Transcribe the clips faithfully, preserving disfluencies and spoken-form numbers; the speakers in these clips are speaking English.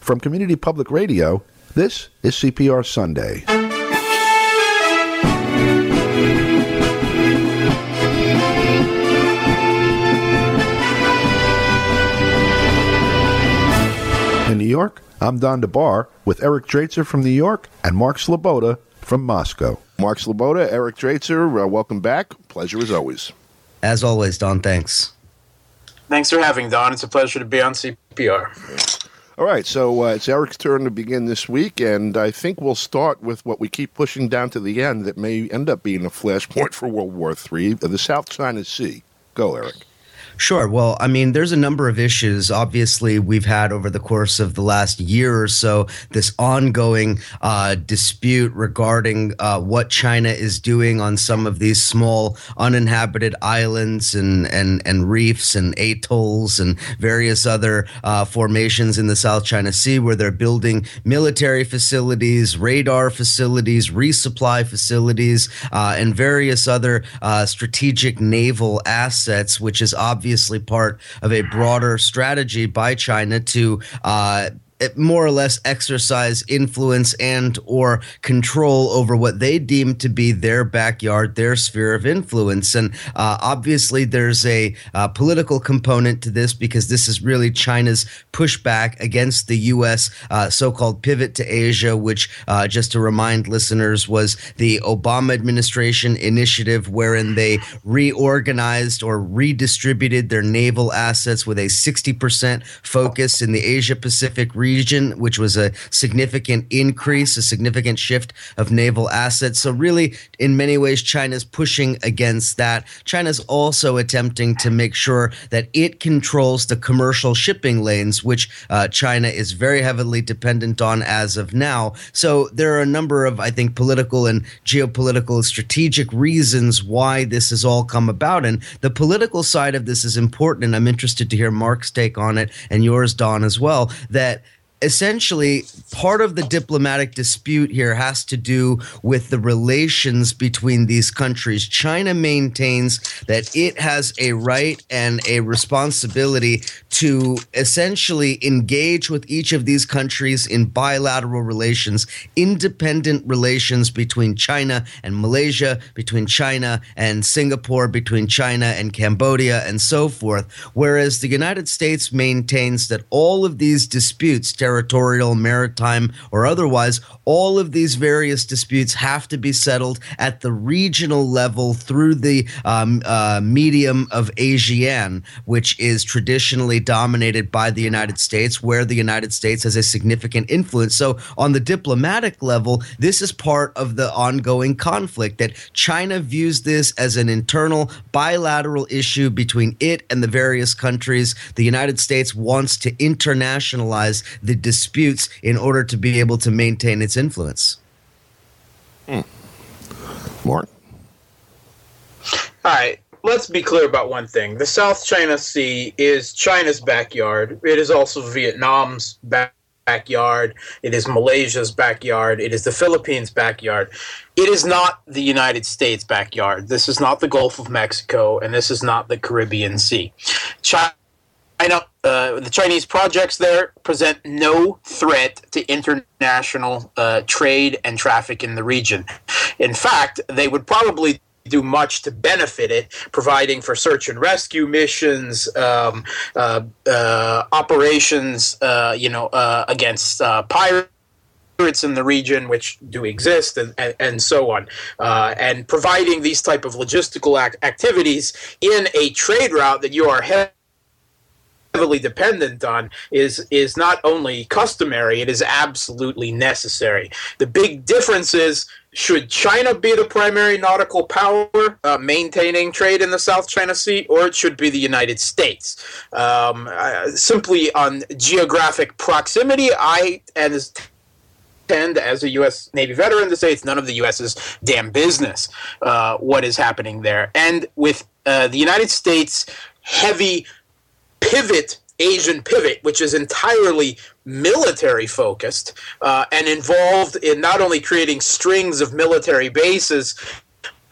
From Community Public Radio, this is C P R Sunday. In New York, I'm Don DeBar with Eric Draitser from New York and Mark Sloboda from Moscow. Mark Sloboda, Eric Draitser, uh, welcome back. Pleasure as always. As always, Don, thanks. Thanks for having, Don. It's a pleasure to be on C P R. All right, so uh, it's Eric's turn to begin this week, and I think we'll start with what we keep pushing down to the end that may end up being a flashpoint for World War Three, the South China Sea. Go, Eric. Sure. Well, I mean, there's a number of issues. Obviously, we've had over the course of the last year or so this ongoing uh, dispute regarding uh, what China is doing on some of these small uninhabited islands and and, and reefs and atolls and various other uh, formations in the South China Sea where they're building military facilities, radar facilities, resupply facilities, uh, and various other uh, strategic naval assets, which is obviously obviously part of a broader strategy by China to uh, more or less exercise influence and or control over what they deem to be their backyard, their sphere of influence. And uh, obviously there's a uh, political component to this because this is really China's pushback against the U S uh, so-called pivot to Asia, which uh, just to remind listeners was the Obama administration initiative wherein they reorganized or redistributed their naval assets with a sixty percent focus in the Asia Pacific region. region, which was a significant increase, a significant shift of naval assets. So really, in many ways, China's pushing against that. China's also attempting to make sure that it controls the commercial shipping lanes, which uh, China is very heavily dependent on as of now. So there are a number of, I think, political and geopolitical strategic reasons why this has all come about. And the political side of this is important, and I'm interested to hear Mark's take on it and yours, Don, as well, that essentially, part of the diplomatic dispute here has to do with the relations between these countries. China maintains that it has a right and a responsibility to essentially engage with each of these countries in bilateral relations, independent relations between China and Malaysia, between China and Singapore, between China and Cambodia, and so forth. Whereas the United States maintains that all of these disputes, territorial, maritime, or otherwise, all of these various disputes have to be settled at the regional level through the um, uh, medium of ASEAN, which is traditionally dominated by the United States, where the United States has a significant influence. So on the diplomatic level, this is part of the ongoing conflict, that China views this as an internal bilateral issue between it and the various countries. The United States wants to internationalize the disputes in order to be able to maintain its influence. Hmm. Mark? All right. Let's be clear about one thing. The South China Sea is China's backyard. It is also Vietnam's back- backyard. It is Malaysia's backyard. It is the Philippines' backyard. It is not the United States' backyard. This is not the Gulf of Mexico, and this is not the Caribbean Sea. China China, uh, the Chinese projects there present no threat to international uh, trade and traffic in the region. In fact, they would probably do much to benefit it, providing for search and rescue missions, um, uh, uh, operations, uh, you know, uh, against uh, pirates in the region, which do exist, and, and, and so on, uh, and providing these type of logistical act- activities in a trade route that you are heavily heavily dependent on is is not only customary, it is absolutely necessary. The big difference is, should China be the primary nautical power uh, maintaining trade in the South China Sea, or it should be the United States? Um, uh, simply on geographic proximity, I and tend, as a U S Navy veteran, to say it's none of the US's damn business uh, what is happening there. And with uh, the United States heavy pivot, Asian pivot, which is entirely military focused uh, and involved in not only creating strings of military bases,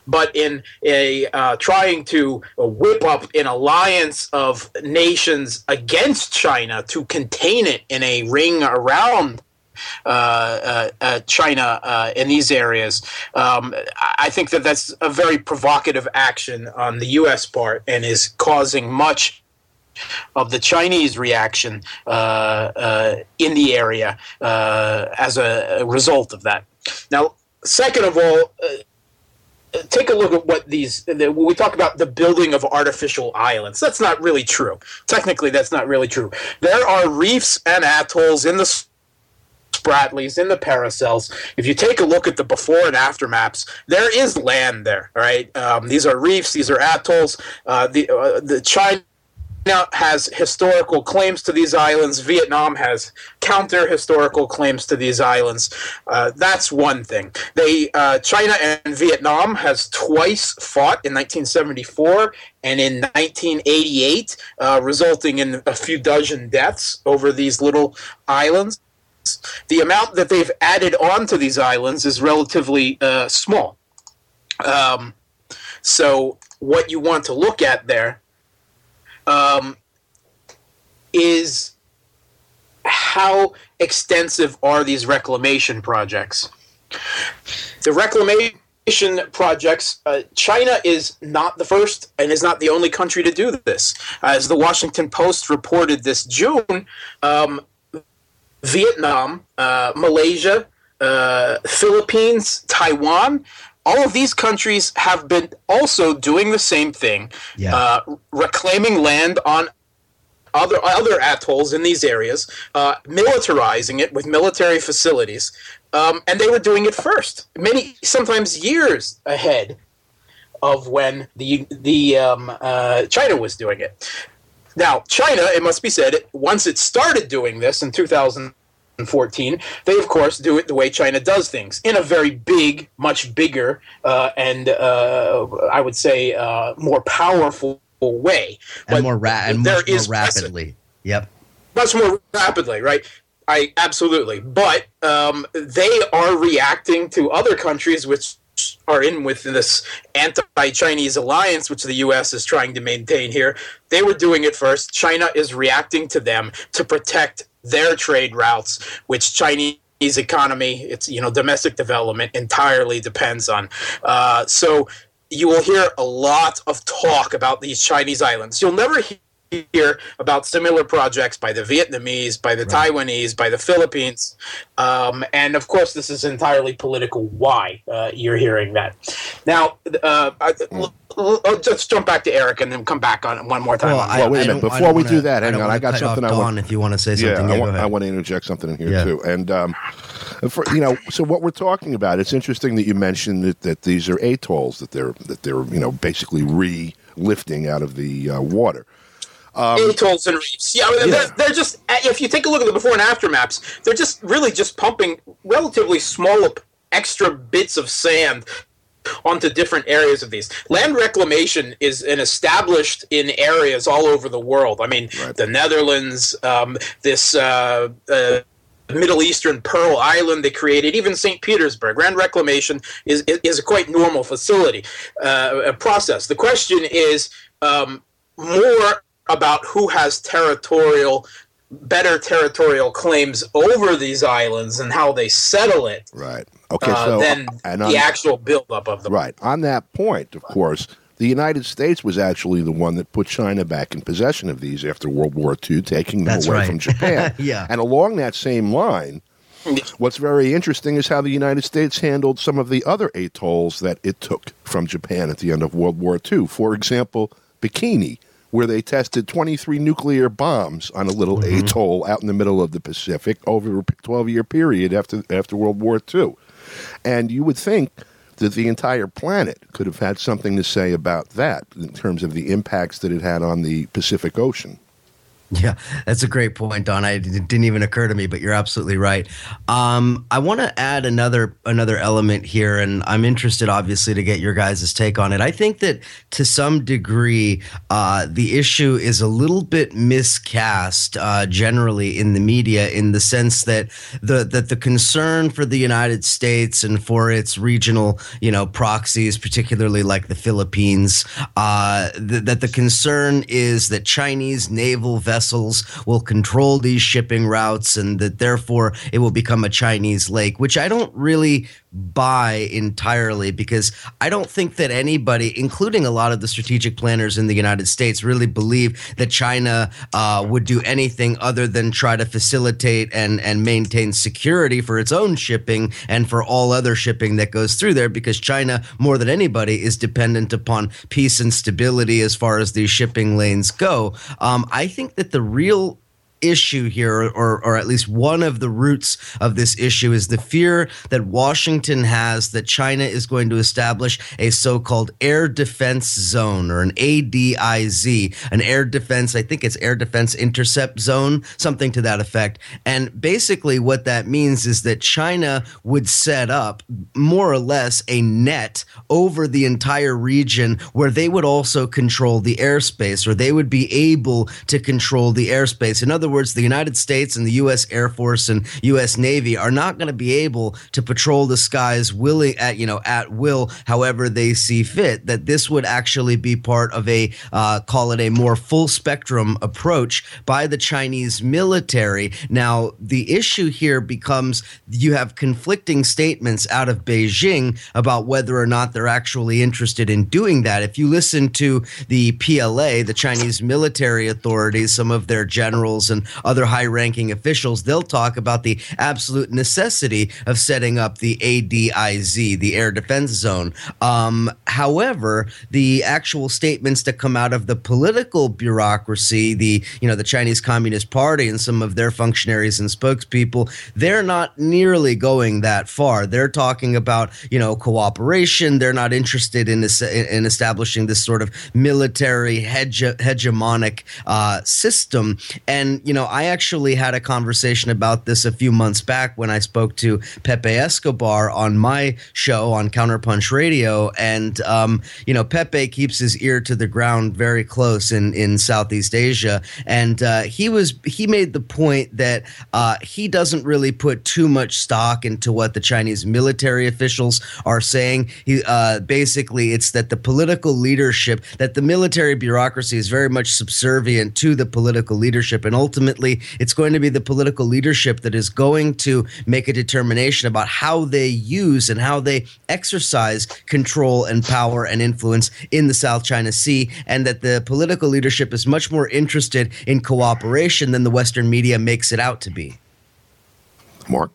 but in a uh, trying to whip up an alliance of nations against China to contain it in a ring around Uh, uh, uh, China uh, in these areas. Um, I think that that's a very provocative action on the U S part and is causing much of the Chinese reaction uh, uh, in the area uh, as a, a result of that. Now, second of all, uh, take a look at what these, the, when we talk about the building of artificial islands, that's not really true. Technically, that's not really true. There are reefs and atolls in the Spratlys, in the Paracels. If you take a look at the before and after maps, there is land there, right? Um, these are reefs, these are atolls. Uh, the, uh, the China has historical claims to these islands. Vietnam has counter-historical claims to these islands. Uh, that's one thing. They, uh, China and Vietnam has twice fought in nineteen seventy-four and in nineteen eighty-eight, uh, resulting in a few dozen deaths over these little islands. The amount that they've added on to these islands is relatively uh, small. Um, so what you want to look at there um, is how extensive are these reclamation projects. The reclamation projects, uh, China is not the first and is not the only country to do this. As the Washington Post reported this June, um, Vietnam, uh, Malaysia, uh, Philippines, Taiwan, all of these countries have been also doing the same thing, yeah. uh, reclaiming land on other other atolls in these areas, uh, militarizing it with military facilities, um, and they were doing it first, many sometimes years ahead of when the the um, uh, China was doing it. Now, China, it must be said, once it started doing this in two thousand fourteen, they, of course, do it the way China does things, in a very big, much bigger, uh, and uh, I would say uh, more powerful way. And but more, ra- and much more rapidly. Precedent. Yep. Much more rapidly, right? I absolutely. But um, they are reacting to other countries which are in with this anti-Chinese alliance, which the U S is trying to maintain here. They were doing it first. China is reacting to them to protect their trade routes, which Chinese economy, it's, you know, domestic development entirely depends on. Uh, so you will hear a lot of talk about these Chinese islands. You'll never hear about similar projects by the Vietnamese, by the right. Taiwanese, by the Philippines. Um, and, of course, this is entirely political why uh, you're hearing that. Now, uh, I, I'll just jump back to Eric and then come back on one more time. Well, I, well wait a minute. Before we wanna, do that, hang on. I got something I want. If you want to say something, yeah, yeah I, want, I want to interject something in here, yeah. too. And, um, for, you know, so what we're talking about, it's interesting that you mentioned that, that these are atolls, that they're, that they're you know, basically re-lifting out of the uh, water. Um, Atolls and reefs. Yeah, yeah. They're, they're just, if you take a look at the before and after maps, they're just really just pumping relatively small extra bits of sand onto different areas of these. Land reclamation is an established in areas all over the world. I mean, right. the Netherlands, um, this uh, uh, Middle Eastern Pearl Island they created, even Saint Petersburg. Land reclamation is, is a quite normal facility, uh, a process. The question is um, more about who has territorial, better territorial claims over these islands and how they settle it. Right. Okay. So uh, than and on, the actual buildup of them. Right. On that point, of course, the United States was actually the one that put China back in possession of these after World War Two, taking them That's away right. from Japan. yeah. And along that same line, what's very interesting is how the United States handled some of the other atolls that it took from Japan at the end of World War Two. For example, Bikini, where they tested twenty-three nuclear bombs on a little mm-hmm. atoll out in the middle of the Pacific over a twelve-year period after after World War Two. And you would think that the entire planet could have had something to say about that in terms of the impacts that it had on the Pacific Ocean. Yeah, that's a great point, Don. I, it didn't even occur to me, but you're absolutely right. Um, I want to add another another element here, and I'm interested, obviously, to get your guys' take on it. I think that to some degree, uh, the issue is a little bit miscast uh, generally in the media, in the sense that the that the concern for the United States and for its regional, you know, proxies, particularly like the Philippines, uh, th- that the concern is that Chinese naval vessels will control these shipping routes and that therefore it will become a Chinese lake, which I don't really buy entirely, because I don't think that anybody, including a lot of the strategic planners in the United States, really believe that China uh, would do anything other than try to facilitate and, and maintain security for its own shipping and for all other shipping that goes through there, because China, more than anybody, is dependent upon peace and stability as far as these shipping lanes go. Um, I think that the real issue here, or or at least one of the roots of this issue, is the fear that Washington has that China is going to establish a so-called air defense zone, or an A D I Z, an air defense, I think it's air defense intercept zone, something to that effect. And basically what that means is that China would set up more or less a net over the entire region where they would also control the airspace, or they would be able to control the airspace. In other words, the United States and the U S Air Force and U S Navy are not going to be able to patrol the skies willing at you know at will, however they see fit. That this would actually be part of a uh, call it a more full spectrum approach by the Chinese military. Now, the issue here becomes you have conflicting statements out of Beijing about whether or not they're actually interested in doing that. If you listen to the P L A, the Chinese military authorities, some of their generals and other high-ranking officials, they'll talk about the absolute necessity of setting up the A D I Z, the air defense zone. Um, however, the actual statements that come out of the political bureaucracy, the you know the Chinese Communist Party and some of their functionaries and spokespeople, they're not nearly going that far. They're talking about you know cooperation. They're not interested in this, in establishing this sort of military hege- hegemonic uh, system. And you know, I actually had a conversation about this a few months back when I spoke to Pepe Escobar on my show on Counterpunch Radio. And, um, you know, Pepe keeps his ear to the ground very close in, in Southeast Asia. And uh, he was he made the point that uh, he doesn't really put too much stock into what the Chinese military officials are saying. He uh, basically, it's that the political leadership, that the military bureaucracy is very much subservient to the political leadership, and ultimately Ultimately, it's going to be the political leadership that is going to make a determination about how they use and how they exercise control and power and influence in the South China Sea, and that the political leadership is much more interested in cooperation than the Western media makes it out to be. Mark?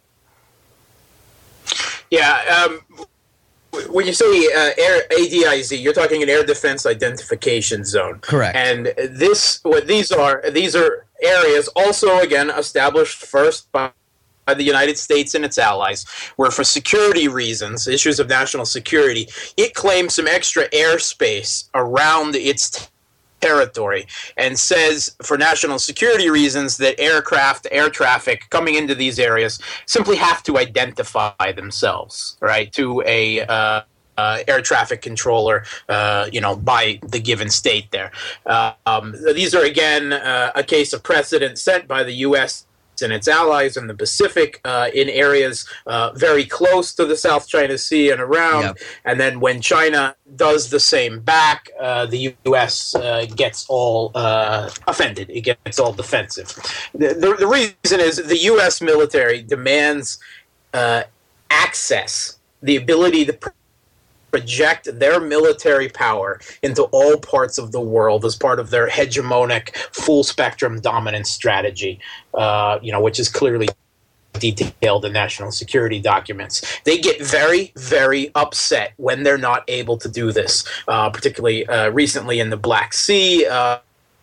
Yeah, um, when you say uh, air A D I Z, you're talking an air defense identification zone. Correct. And this, what these are, these are areas also, again, established first by, by the United States and its allies, where for security reasons, issues of national security, it claims some extra airspace around its t- territory, and says for national security reasons that aircraft, air traffic coming into these areas simply have to identify themselves, right, to a uh, uh, air traffic controller, uh, you know, by the given state there. Uh, um, these are, again, uh, a case of precedent set by the U S and its allies in the Pacific, uh, in areas uh, very close to the South China Sea and around. Yep. And then when China does the same back, uh, the U S uh, gets all uh, offended. It gets all defensive. The, the, the reason is the U S military demands uh, access, the ability to pr- project their military power into all parts of the world as part of their hegemonic full-spectrum dominance strategy, uh, you know, which is clearly detailed in national security documents. They get very, very upset when they're not able to do this, uh, particularly uh, recently in the Black Sea. Uh,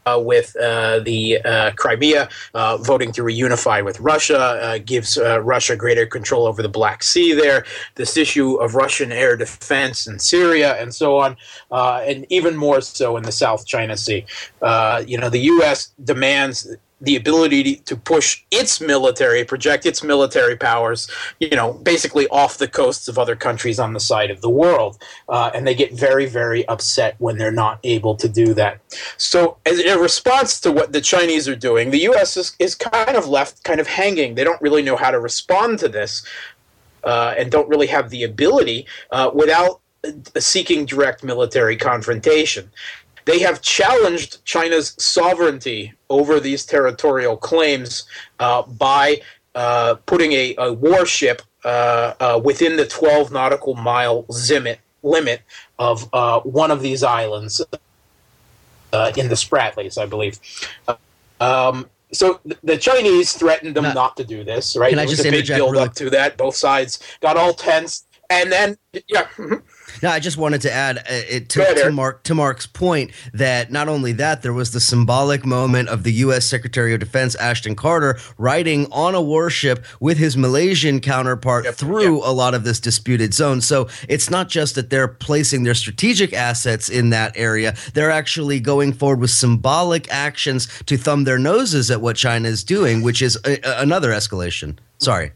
Uh, with uh, the uh, Crimea uh, voting to reunify with Russia, uh, gives uh, Russia greater control over the Black Sea there, this issue of Russian air defense in Syria, and so on, uh, and even more so in the South China Sea. Uh, you know, the U S demands the ability to push its military, project its military powers, you know, basically off the coasts of other countries on the side of the world. Uh, and they get very, very upset when they're not able to do that. So as in response to what the Chinese are doing, the U S is, is kind of left kind of hanging. They don't really know how to respond to this uh, and don't really have the ability uh, without seeking direct military confrontation. They have challenged China's sovereignty over these territorial claims uh, by uh, putting a, a warship uh, uh, within the twelve nautical mile limit, limit of uh, one of these islands uh, in the Spratlys, I believe. Uh, um, so th- the Chinese threatened them Now, not to do this, right? Can I There was just a big interject build really- up to that. Both sides got all tense. And then, yeah. No, I just wanted to add uh, it to, Go ahead, to Eric. Mark to Mark's point that not only that, there was the symbolic moment of the U S Secretary of Defense Ashton Carter riding on a warship with his Malaysian counterpart Yep, through yep. a lot of this disputed zone. So it's not just that they're placing their strategic assets in that area; they're actually going forward with symbolic actions to thumb their noses at what China is doing, which is a, a- another escalation. Sorry.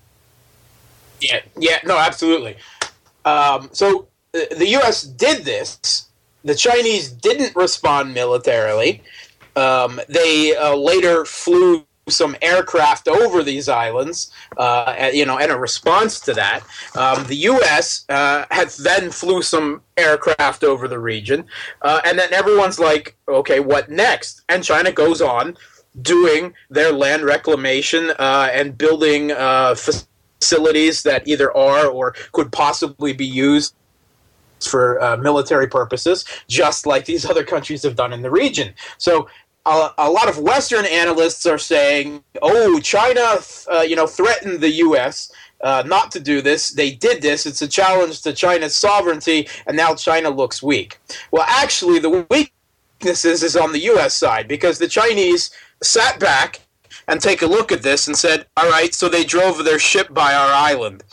Yeah, yeah, no, absolutely. Um, so uh, the U S did this. The Chinese didn't respond militarily. Um, they uh, later flew some aircraft over these islands, uh, and, you know, in a response to that. Um, the U S uh, had then flew some aircraft over the region, uh, and then everyone's like, okay, what next? And China goes on doing their land reclamation uh, and building uh, facilities facilities that either are or could possibly be used for uh, military purposes, just like these other countries have done in the region. So uh, a lot of Western analysts are saying, oh, China uh, you know, threatened the U S uh, not to do this. They did this. It's a challenge to China's sovereignty, and now China looks weak. Well, actually, the weaknesses is on the U S side, because the Chinese sat back and take a look at this and said, all right, so they drove their ship by our island.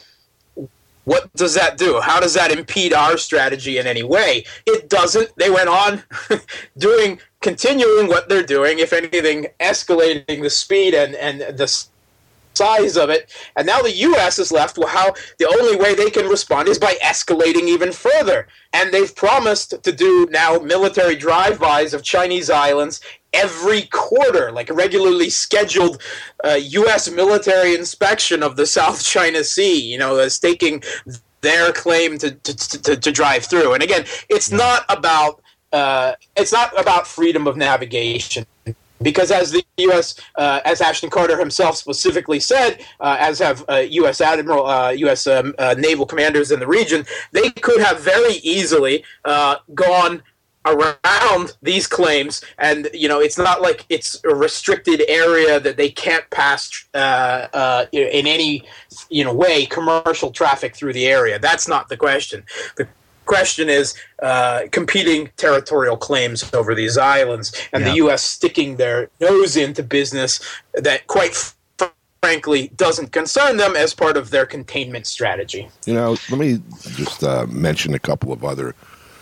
What does that do? How does that impede our strategy in any way? It doesn't. They went on doing, continuing what they're doing, if anything, escalating the speed and, and the size of it. And now the U S is left with how the only way they can respond is by escalating even further. And they've promised to do now military drive-bys of Chinese islands every quarter, like a regularly scheduled uh, U S military inspection of the South China Sea, you know, uh, staking their claim to, to, to, to drive through. And again, it's not about uh, it's not about freedom of navigation. Because as the U S, uh, as Ashton Carter himself specifically said, uh, as have uh, U S Admiral, uh, U S Um, uh, naval commanders in the region, they could have very easily uh, gone around these claims, and you know, it's not like it's a restricted area that they can't pass uh, uh, in any you know way commercial traffic through the area. That's not the question. The question is uh, competing territorial claims over these islands, and Yeah. the U S sticking their nose into business that, quite frankly, doesn't concern them as part of their containment strategy. You know, let me just uh, mention a couple of other.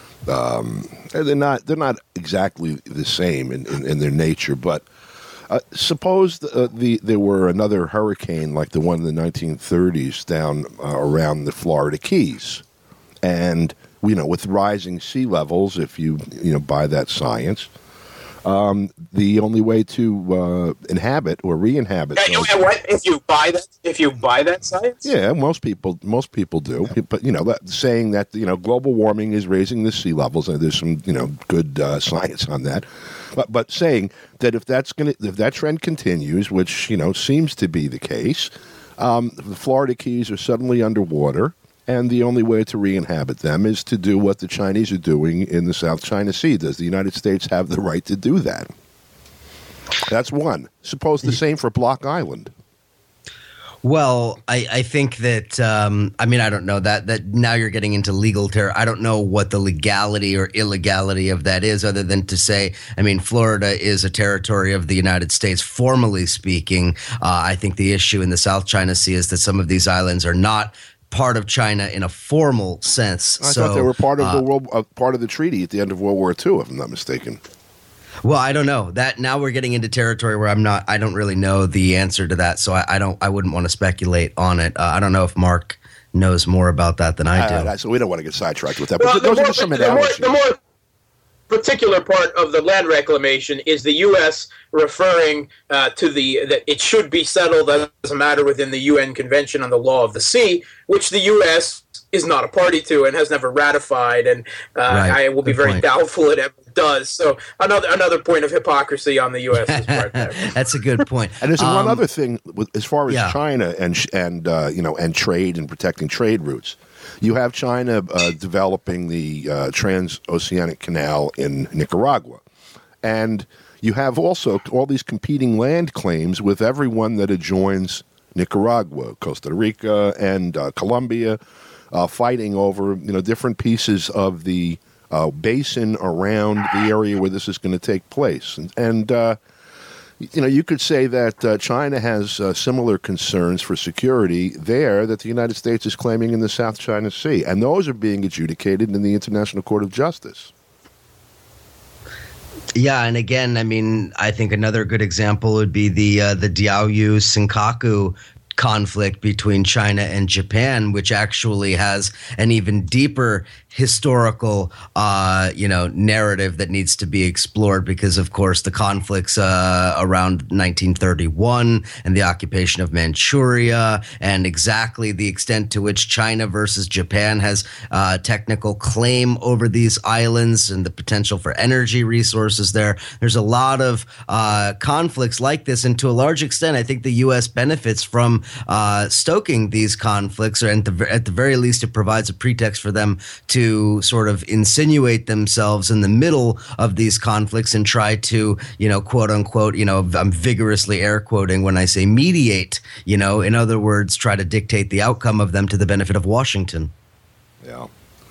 Um, they're not they're not exactly the same in, in, in their nature, but uh, suppose the, uh, the there were another hurricane like the one in the nineteen thirties down uh, around the Florida Keys, and you know, with rising sea levels, if you you know buy that science, um, the only way to uh, inhabit or re-inhabit. Yeah, you know those- what? If you buy that, if you buy that science, Yeah, most people most people do, but you know, that, saying that you know global warming is raising the sea levels, and there's some you know good uh, science on that, but but saying that if that's going to if that trend continues, which you know seems to be the case, um, the Florida Keys are suddenly underwater, and the only way to re-inhabit them is to do what the Chinese are doing in the South China Sea. Does the United States have the right to do that? That's one. Suppose the same for Block Island. Well, I, I think that um, I mean I don't know that that now you're getting into legal terror. I don't know what the legality or illegality of that is, other than to say, I mean, Florida is a territory of the United States, formally speaking. Uh, I think the issue in the South China Sea is that some of these islands are not part of China in a formal sense. I so, thought they were part of uh, the world, uh, part of the treaty at the end of World War Two, if I'm not mistaken. Well, I don't know that now we're getting into territory where I'm not, I don't really know the answer to that. So I, I don't, I wouldn't want to speculate on it. Uh, I don't know if Mark knows more about that than I do. Uh, so we don't want to get sidetracked with that. Well, But the, those more, are some the, more, analogies. the more particular part of the land reclamation is the U S referring uh, to the that it should be settled as a matter within the U N Convention on the Law of the Sea, which the U S is not a party to and has never ratified, and uh, Right. I will be Good very point. doubtful it ever does. So another another point of hypocrisy on the US's part there. That's a good point. And there's Um, one other thing with, as far as yeah. China and sh- and uh, you know and trade and protecting trade routes. You have China uh, developing the uh, Transoceanic Canal in Nicaragua, and you have also all these competing land claims with everyone that adjoins Nicaragua, Costa Rica, and uh, Colombia, uh, fighting over you know different pieces of the uh, basin around the area where this is going to take place, and. and uh, You know, you could say that uh, China has uh, similar concerns for security there that the United States is claiming in the South China Sea, and those are being adjudicated in the International Court of Justice. Yeah, and again, I mean, I think another good example would be the uh, the Diaoyu Senkaku conflict between China and Japan, which actually has an even deeper historical, uh, you know, narrative that needs to be explored because, of course, the conflicts uh, around nineteen thirty-one and the occupation of Manchuria and exactly the extent to which China versus Japan has uh, technical claim over these islands and the potential for energy resources there. There's a lot of uh, conflicts like this, and to a large extent, I think the U S benefits from uh, stoking these conflicts, or at the, at the very least, it provides a pretext for them to to sort of insinuate themselves in the middle of these conflicts and try to, you know, quote unquote, you know, I'm vigorously air quoting when I say mediate, you know, in other words, try to dictate the outcome of them to the benefit of Washington. Yeah.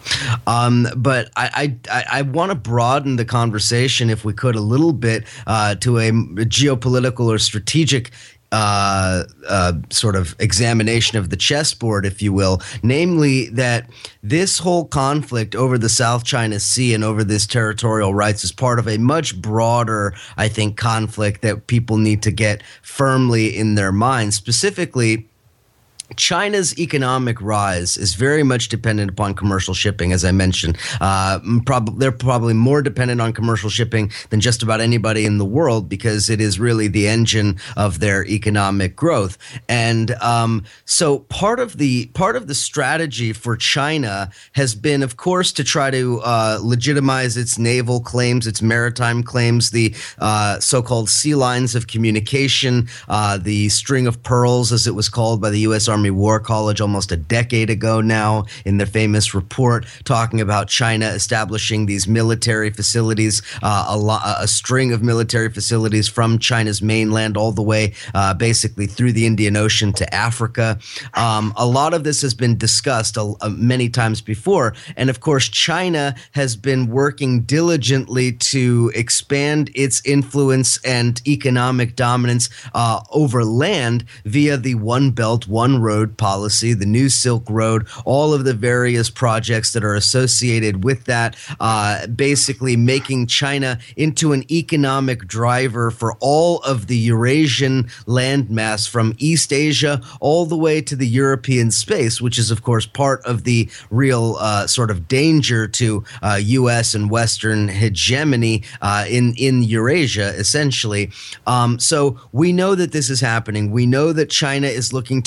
Um, but I, I, I want to broaden the conversation, if we could, a little bit uh, to a geopolitical or strategic Uh, uh, sort of examination of the chessboard, if you will, namely that this whole conflict over the South China Sea and over this territorial rights is part of a much broader, I think, conflict that people need to get firmly in their minds. Specifically, China's economic rise is very much dependent upon commercial shipping, as I mentioned. Uh, prob- they're probably more dependent on commercial shipping than just about anybody in the world because it is really the engine of their economic growth. And um, so part of the part of the strategy for China has been, of course, to try to uh, legitimize its naval claims, its maritime claims, the uh, so-called sea lines of communication, uh, the string of pearls, as it was called by the U S Army War College almost a decade ago now, in their famous report talking about China establishing these military facilities, uh, a, lo- a string of military facilities from China's mainland all the way uh, basically through the Indian Ocean to Africa. Um, a lot of this has been discussed uh, many times before. And of course, China has been working diligently to expand its influence and economic dominance uh, over land via the One Belt, One Road policy, the New Silk Road, all of the various projects that are associated with that, uh, basically making China into an economic driver for all of the Eurasian landmass from East Asia all the way to the European space, which is, of course, part of the real uh, sort of danger to uh, U S and Western hegemony uh, in, in Eurasia, essentially. Um, so we know that this is happening. We know that China is looking to expand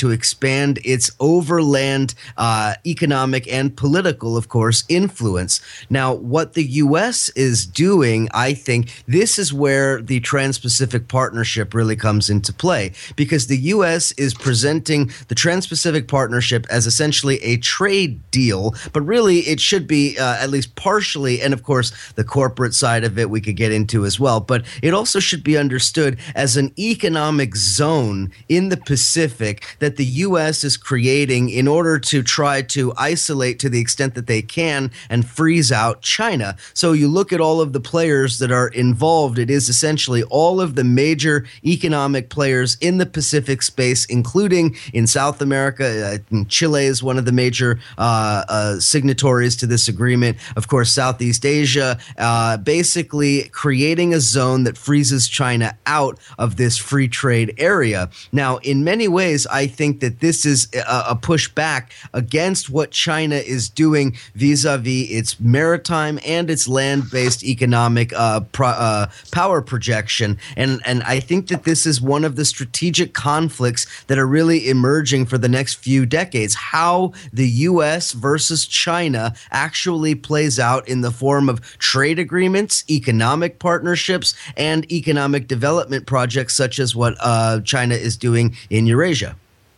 expand its overland uh, economic and political, of course, influence. Now, what the U S is doing, I think, this is where the Trans-Pacific Partnership really comes into play, because the U S is presenting the Trans-Pacific Partnership as essentially a trade deal, but really it should be uh, at least partially, and of course, the corporate side of it we could get into as well, but it also should be understood as an economic zone in the Pacific that the U S is creating in order to try to isolate to the extent that they can and freeze out China. So you look at all of the players that are involved, it is essentially all of the major economic players in the Pacific space, including in South America. Uh, Chile is one of the major uh, uh, signatories to this agreement. Of course, Southeast Asia, uh, basically creating a zone that freezes China out of this free trade area. Now, in many ways, I think that this is a, a pushback against what China is doing vis-a-vis its maritime and its land-based economic uh, pro, uh, power projection. And, and I think that this is one of the strategic conflicts that are really emerging for the next few decades. How the U S versus China actually plays out in the form of trade agreements, economic partnerships, and economic development projects such as what uh, China is doing in Eurasia.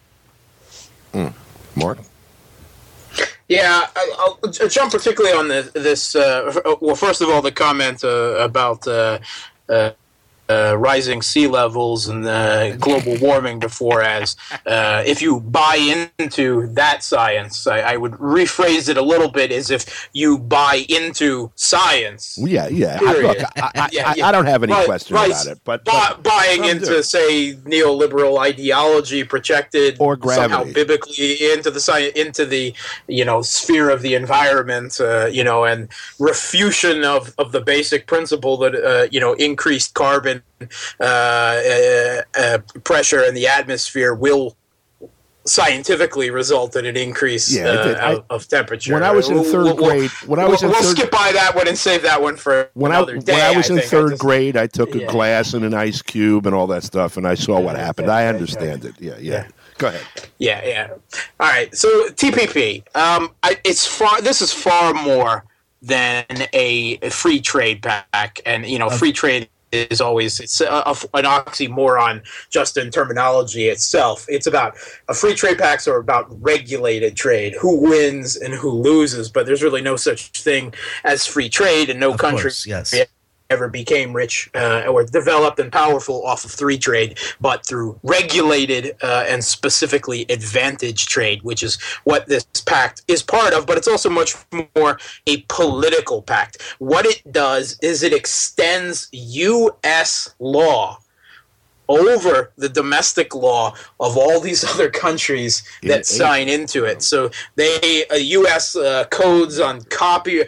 Mm. Mark? Yeah, I'll, I'll jump particularly on the, this. Uh, well, first of all, the comment uh, about uh, uh, uh, rising sea levels and uh, global warming before as uh, if you buy into that science, I, I would rephrase it a little bit as if you buy into science. Yeah, yeah. I, look, I, I, yeah, yeah. I don't have any right, questions right. about it. But, but Bu- buying into, do. say, neoliberal ideology projected or gravity. somehow biblically into the science, into the you know sphere of the environment, uh, you know, and refutation of, of the basic principle that uh, you know increased carbon uh, uh, uh, pressure in the atmosphere will scientifically result in an increase yeah, uh, I, of, of temperature. When I was in we'll, third we'll, grade, when we'll, I was in we'll third, skip by that one and save that one for when another I, day. When I was I in think. third I just, grade, I took yeah. a glass and an ice cube and all that stuff, and I saw what yeah, happened. yeah, I yeah, understand yeah. it. Yeah, yeah, yeah. Go ahead. Yeah, yeah. All right. So T P P, um, I, it's far. This is far more than a, a free trade pact, and you know, free trade is always it's a, a, an oxymoron just in terminology itself. It's about a free trade pacts are about regulated trade, who wins and who loses, but there's really no such thing as free trade, and no of country course, yes. ever became rich uh, or developed and powerful off of free trade, but through regulated uh, and specifically advantage trade, which is what this pact is part of, but it's also much more a political pact. What it does is it extends U S law over the domestic law of all these other countries that In sign eight. into it. So they uh, U S uh, codes on copy.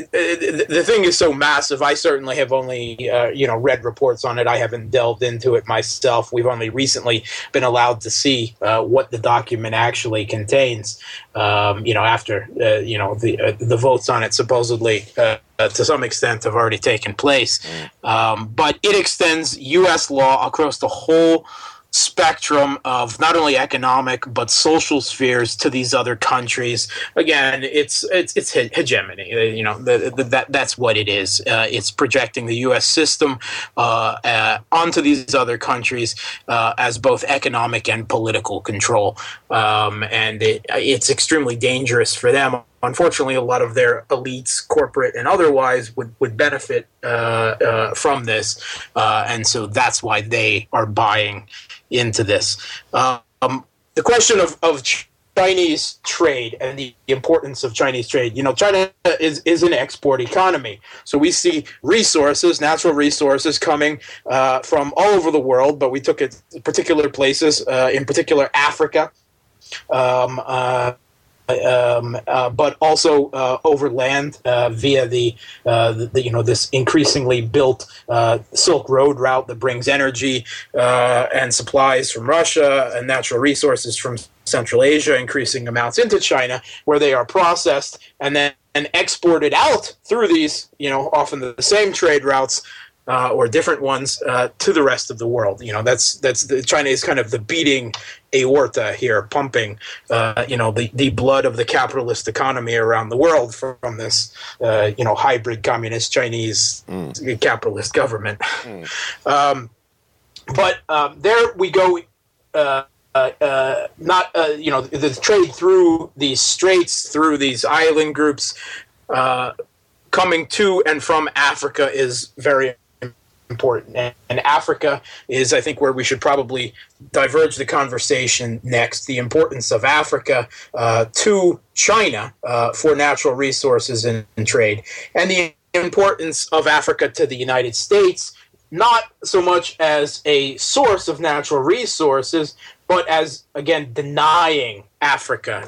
The thing is so massive. I certainly have only uh, you know read reports on it. I haven't delved into it myself. We've only recently been allowed to see uh, what the document actually contains. Um, you know, after uh, you know the uh, the votes on it supposedly uh, uh, to some extent have already taken place. Um, but it extends U S law across the whole spectrum of not only economic but social spheres to these other countries. Again, it's it's it's hegemony. You know, the, the, that that's what it is. Uh, it's projecting the U S system uh, uh, onto these other countries uh, as both economic and political control, um, and it, it's extremely dangerous for them. Unfortunately, a lot of their elites, corporate and otherwise, would, would benefit uh, uh, from this. Uh, and so that's why they are buying into this. Um, the question of, of Chinese trade and the importance of Chinese trade. You know, China is, is an export economy. So we see resources, natural resources coming uh, from all over the world, but we took it particular places, uh, in particular Africa. Um, uh, Um, uh, but also uh, over land uh, via the, uh, the, the you know this increasingly built uh, Silk Road route that brings energy uh, and supplies from Russia and natural resources from Central Asia, increasing amounts into China, where they are processed and then and exported out through these you know often the same trade routes. Uh, or different ones uh, to the rest of the world. You know, that's that's the, China is kind of the beating aorta here, pumping, uh, you know, the, the blood of the capitalist economy around the world from, from this, uh, you know, hybrid communist Chinese mm. capitalist government. Mm. Um, but um, there we go. Uh, uh, uh, not, uh, you know, the, the trade through these straits, through these island groups, uh, coming to and from Africa is very important. And, and Africa is, I think, where we should probably diverge the conversation next. The importance of Africa uh, to China uh, for natural resources and, and trade, and the importance of Africa to the United States, not so much as a source of natural resources, but as, again, denying Africa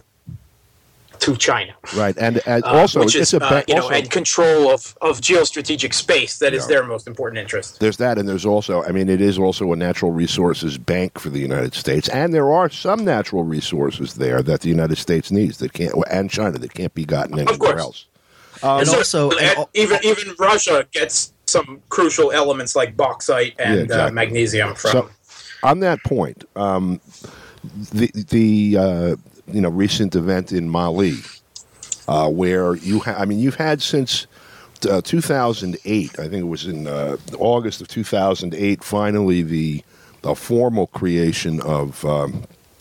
to China. Right, and, and also, uh, which is, it's a, uh, you also, know, and control of, of geostrategic space. That is yeah. their most important interest. There's that, and there's also, I mean, it is also a natural resources bank for the United States, and there are some natural resources there that the United States needs that can't, and China, that can't be gotten anywhere else. Um, and so, also, and even even Russia gets some crucial elements like bauxite and yeah, exactly. uh, magnesium from. So, on that point, um, the the uh, you know recent event in Mali, uh, where you ha- I mean you've had since uh, two thousand eight, I think it was in uh, August of two thousand eight, finally the the formal creation of um,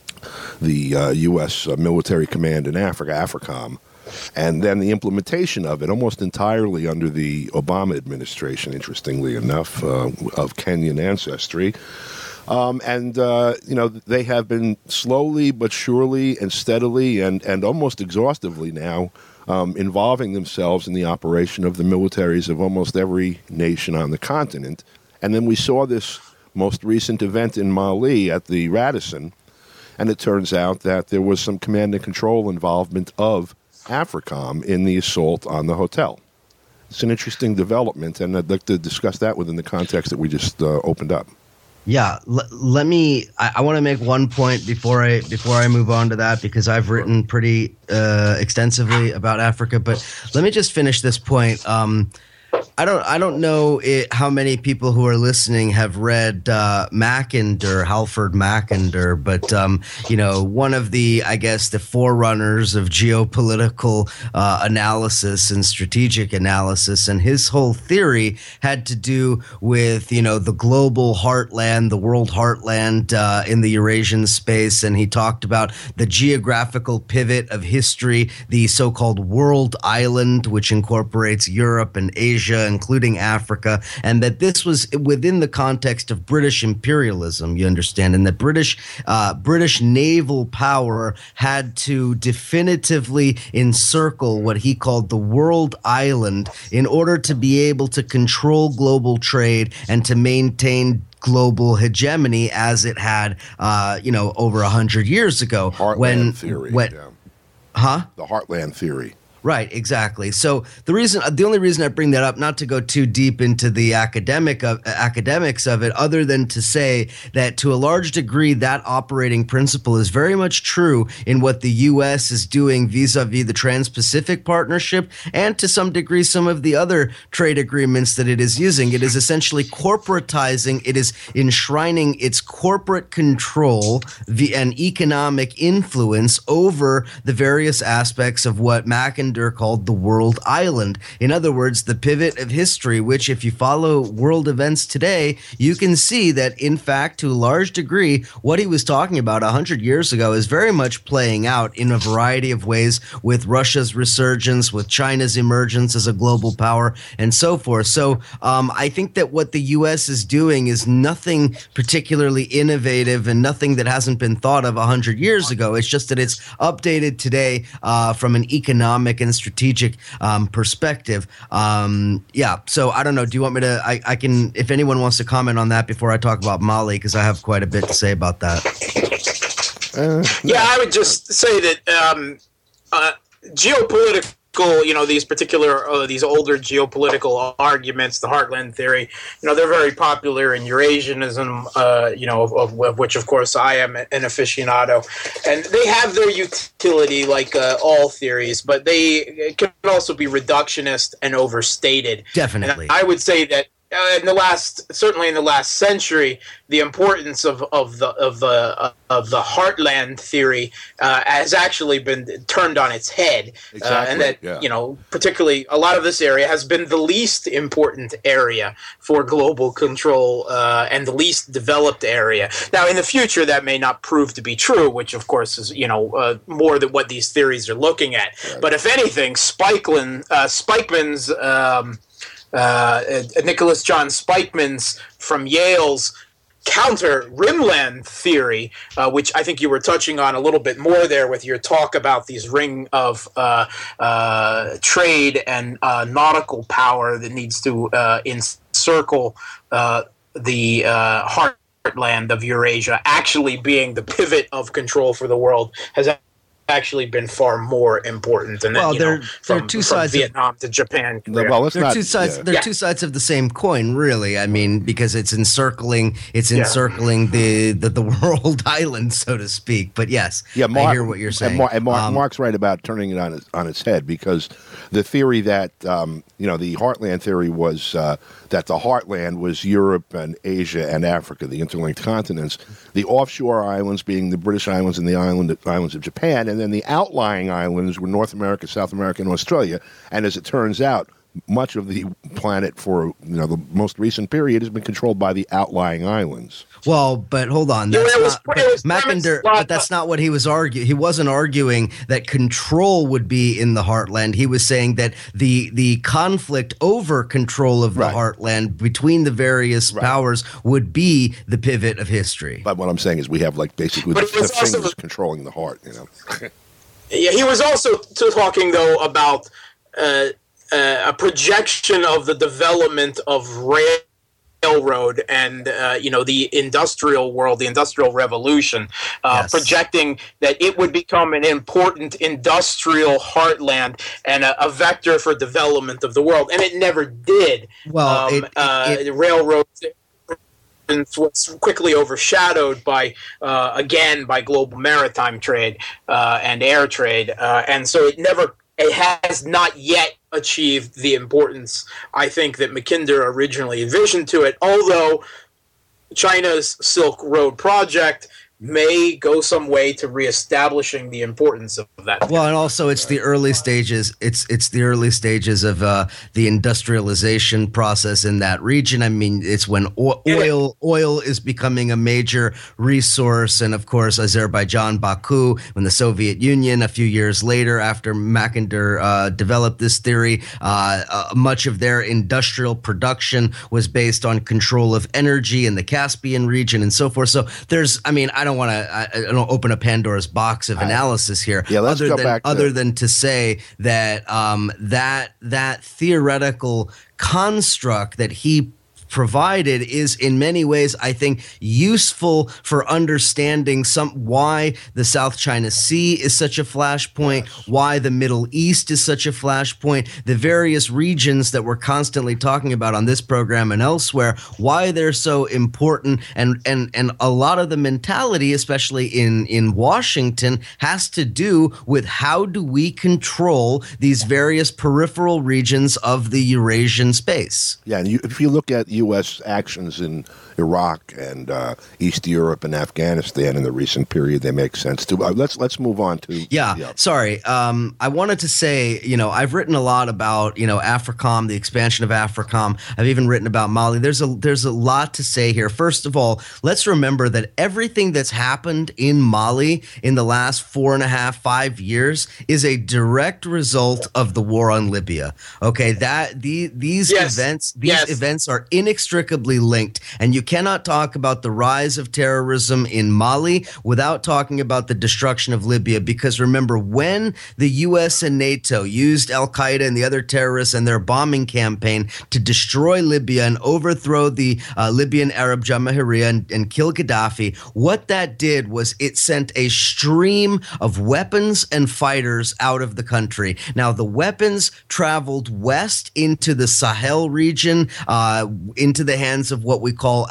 the uh, U S uh, military command in Africa, AFRICOM. And then the implementation of it almost entirely under the Obama administration, interestingly enough, uh, of Kenyan ancestry. Um, and, uh, you know, they have been slowly but surely and steadily and, and almost exhaustively now um, involving themselves in the operation of the militaries of almost every nation on the continent. And then we saw this most recent event in Mali at the Radisson, and it turns out that there was some command and control involvement of AFRICOM in the assault on the hotel. It's an interesting development, and I'd like to discuss that within the context that we just uh, opened up. Yeah, l- let me. I, I want to make one point before I before I move on to that, because I've written pretty uh, extensively about Africa. But let me just finish this point. Um, I don't. I don't know it, how many people who are listening have read uh, Mackinder, Halford Mackinder, but um, you know, one of the, I guess, the forerunners of geopolitical uh, analysis and strategic analysis, and his whole theory had to do with, you know, the global heartland, the world heartland uh, in the Eurasian space, and he talked about the geographical pivot of history, the so-called world island, which incorporates Europe and Asia, including Africa, and that this was within the context of British imperialism, you understand, and that British uh, British naval power had to definitively encircle what he called the world island in order to be able to control global trade and to maintain global hegemony as it had, uh, you know, over a hundred years ago. Heartland when, theory. When, yeah. Huh? The Heartland theory. Right, exactly. So the reason, the only reason I bring that up, not to go too deep into the academic of, academics of it, other than to say that to a large degree, that operating principle is very much true in what the U S is doing vis-a-vis the Trans-Pacific Partnership, and to some degree, some of the other trade agreements that it is using. It is essentially corporatizing, it is enshrining its corporate control and economic influence over the various aspects of what Mackinder called the world island. In other words, the pivot of history, which if you follow world events today, you can see that, in fact, to a large degree, what he was talking about one hundred years ago is very much playing out in a variety of ways, with Russia's resurgence, with China's emergence as a global power, and so forth. So um, I think that what the U S is doing is nothing particularly innovative and nothing that hasn't been thought of one hundred years ago. It's just that it's updated today uh, from an economic and strategic um, perspective. Um, yeah. So I don't know. Do you want me to, I, I can, if anyone wants to comment on that before I talk about Mali, because I have quite a bit to say about that. Uh, yeah, I would just say that um, uh, geopolitical, you know, these particular, uh, these older geopolitical arguments, the Heartland theory, you know, they're very popular in Eurasianism, uh, you know, of, of, of which, of course, I am an aficionado. And they have their utility, like uh, all theories, but they can also be reductionist and overstated. Definitely. And I would say that uh, in the last, certainly in the last century, the importance of, of the of the uh, of the heartland theory uh, has actually been turned on its head, exactly. uh, and that yeah. you know, particularly a lot of this area has been the least important area for global control uh, and the least developed area. Now, in the future, that may not prove to be true, which of course is you know uh, more than what these theories are looking at. Right. But if anything, Spikeland, uh, Spikeman's. Um, Uh, Nicholas John Spikeman's from Yale's counter rimland theory, uh, which I think you were touching on a little bit more there with your talk about these ring of uh, uh, trade and uh, nautical power that needs to uh, encircle uh, the uh, heartland of Eurasia, actually being the pivot of control for the world, has actually been far more important than well, that, you there, know, there from, are two from sides Vietnam of, to Japan. No, well, let's they're not, two sides. yeah. They're Yeah. two sides of the same coin, really. I mean, because it's encircling, it's Yeah. encircling the, the the world island, so to speak. But yes, Yeah, Mark, I hear what you're saying. And, Mark, and Mark, Um, Mark's right about turning it on its, on its head, because the theory that um, you know the heartland theory was uh, that the heartland was Europe and Asia and Africa, the interlinked continents, the offshore islands being the British islands and the island islands of Japan, and then the outlying islands were North America, South America, and Australia. And as it turns out, much of the planet for you know the most recent period has been controlled by the outlying islands. Well, but hold on, Yeah, that's it was not, pretty- it was Mackinder, premised- but that's not what he was arguing. He wasn't arguing that control would be in the heartland. He was saying that the the conflict over control of the Right. heartland between the various Right. powers would be the pivot of history. But what I'm saying is we have like basically the, But it was the also- fingers controlling the heart. You know. Yeah, he was also t- talking though about uh, uh, a projection of the development of railroad and uh, you know the industrial world, the industrial revolution, uh, Yes. projecting that it would become an important industrial heartland and a, a vector for development of the world, and it never did. Well, um, it- it- uh, it- the railroads was quickly overshadowed by uh, again by global maritime trade uh, and air trade, uh, and so it never it has not yet achieved the importance I think that Mackinder originally envisioned to it. Although China's Silk Road project may go some way to reestablishing the importance of that. Well, and also it's the early stages. It's it's the early stages of uh, the industrialization process in that region. I mean, it's when o- oil oil is becoming a major resource, and of course, Azerbaijan, Baku, when the Soviet Union, a few years later, after Mackinder uh, developed this theory, uh, uh, much of their industrial production was based on control of energy in the Caspian region and so forth. So there's, I mean, I don't want to, I, I don't open a Pandora's box of analysis here. Yeah, let's other go than, back to- Other than to say that um, that that theoretical construct that he provided is in many ways, I think, useful for understanding some why the South China Sea is such a flashpoint, why the Middle East is such a flashpoint, the various regions that we're constantly talking about on this program and elsewhere, why they're so important, and and and a lot of the mentality, especially in in Washington, has to do with how do we control these various peripheral regions of the Eurasian space. Yeah, and you, if you look at U S actions in Iraq and uh, East Europe and Afghanistan in the recent period, they make sense too. Uh, let's let's move on to Yeah, yeah. sorry. Um, I wanted to say, you know, I've written a lot about, you know, AFRICOM, the expansion of AFRICOM. I've even written about Mali. There's a there's a lot to say here. First of all, let's remember that everything that's happened in Mali in the last four and a half, five years is a direct result of the war on Libya. Okay, that the these Yes. events these Yes. events are inextricably linked, and you cannot talk about the rise of terrorism in Mali without talking about the destruction of Libya, because remember, when the U S and NATO used Al-Qaeda and the other terrorists and their bombing campaign to destroy Libya and overthrow the uh, Libyan Arab Jamahiriya and, and kill Gaddafi, what that did was it sent a stream of weapons and fighters out of the country. Now, the weapons traveled west into the Sahel region, uh, into the hands of what we call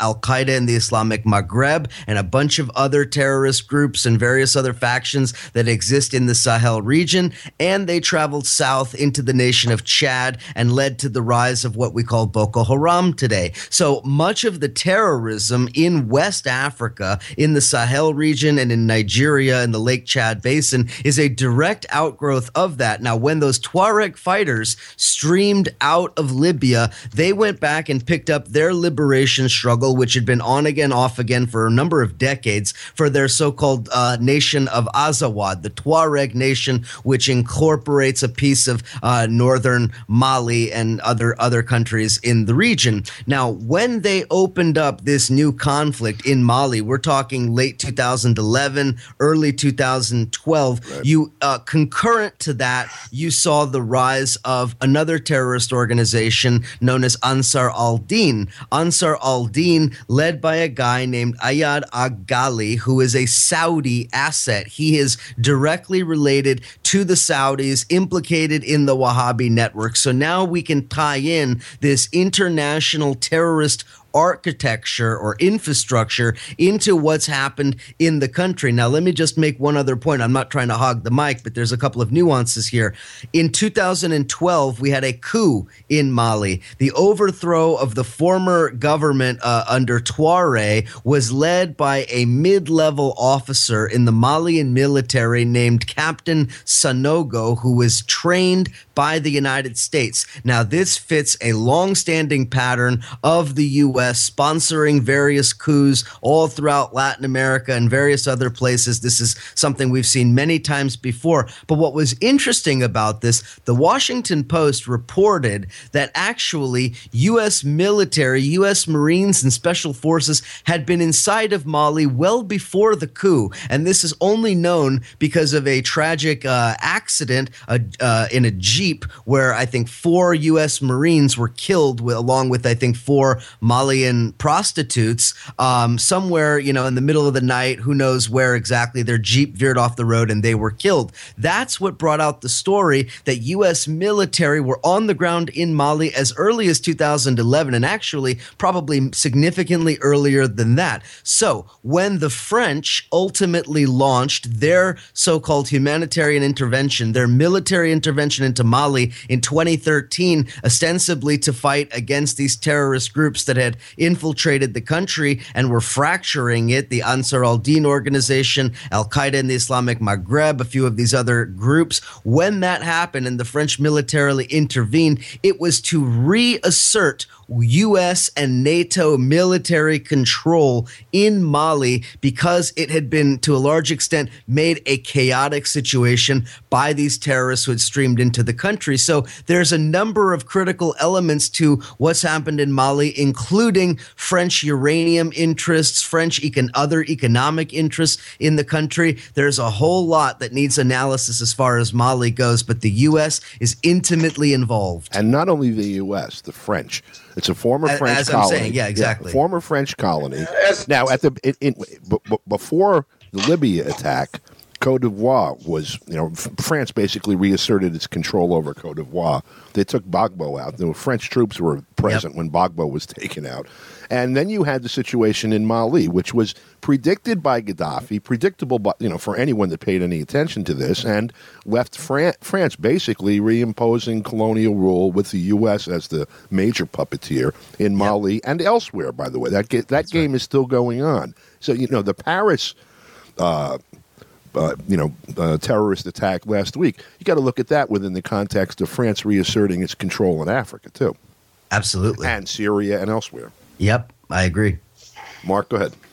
Al-Qaeda in the Islamic Maghreb, and a bunch of other terrorist groups and various other factions that exist in the Sahel region. And they traveled south into the nation of Chad and led to the rise of what we call Boko Haram today. So much of the terrorism in West Africa, in the Sahel region and in Nigeria and the Lake Chad Basin is a direct outgrowth of that. Now, when those Tuareg fighters streamed out of Libya, they went back and picked up their liberation struggle, which had been on again, off again for a number of decades, for their so-called uh, nation of Azawad, the Tuareg nation, which incorporates a piece of uh, northern Mali and other, other countries in the region. Now, when they opened up this new conflict in Mali, we're talking late two thousand eleven, early two thousand twelve, right. you uh, concurrent to that, you saw the rise of another terrorist organization known as Ansar al-Din. Ansar al-Din, led by a guy named Ayad Aghali, who is a Saudi asset. He is directly related to the Saudis, implicated in the Wahhabi network. So now we can tie in this international terrorist architecture or infrastructure into what's happened in the country. Now, let me just make one other point. I'm not trying to hog the mic, but there's a couple of nuances here. In two thousand twelve, we had a coup in Mali. The overthrow of the former government uh, under Touareg was led by a mid-level officer in the Malian military named Captain Sanogo, who was trained by the United States. Now, this fits a long-standing pattern of the U S sponsoring various coups all throughout Latin America and various other places. This is something we've seen many times before. But what was interesting about this, the Washington Post reported that actually U S military, U S Marines and Special Forces had been inside of Mali well before the coup. And this is only known because of a tragic uh, accident uh, uh, in a Jeep where I think four U S Marines were killed with, along with, I think, four Malian prostitutes um, somewhere, you know, in the middle of the night. Who knows where exactly? Their Jeep veered off the road and they were killed. That's what brought out the story that U S military were on the ground in Mali as early as two thousand eleven, and actually probably significantly earlier than that. So when the French ultimately launched their so-called humanitarian intervention, their military intervention into Mali in twenty thirteen, ostensibly to fight against these terrorist groups that had infiltrated the country and were fracturing it, the Ansar al-Din organization, Al-Qaeda in the Islamic Maghreb, a few of these other groups. When that happened and the French militarily intervened, it was to reassert U S and NATO military control in Mali because it had been, to a large extent, made a chaotic situation by these terrorists who had streamed into the country. So there's a number of critical elements to what's happened in Mali, including French uranium interests, French econ- other economic interests in the country. There's a whole lot that needs analysis as far as Mali goes, but the U S is intimately involved. And not only the U S, the French. It's a former as, French as colony. I'm saying, yeah, exactly. Yeah, former French colony. Now, at the in, in, b- b- before the Libya attack, Côte d'Ivoire was, you know, F- France basically reasserted its control over Côte d'Ivoire. They took Gbagbo out. The French troops were present yep. when Gbagbo was taken out. And then you had the situation in Mali, which was predicted by Gaddafi, predictable, by, you know, for anyone that paid any attention to this, and left Fran- France basically reimposing colonial rule with the U S as the major puppeteer in Mali yep. and elsewhere. By the way, that ga- that game right. is still going on. So you know the Paris. Uh, Uh, you know, uh, terrorist attack last week. You got to look at that within the context of France reasserting its control in Africa, too. Absolutely. And Syria and elsewhere. Yep, I agree. Mark, go ahead.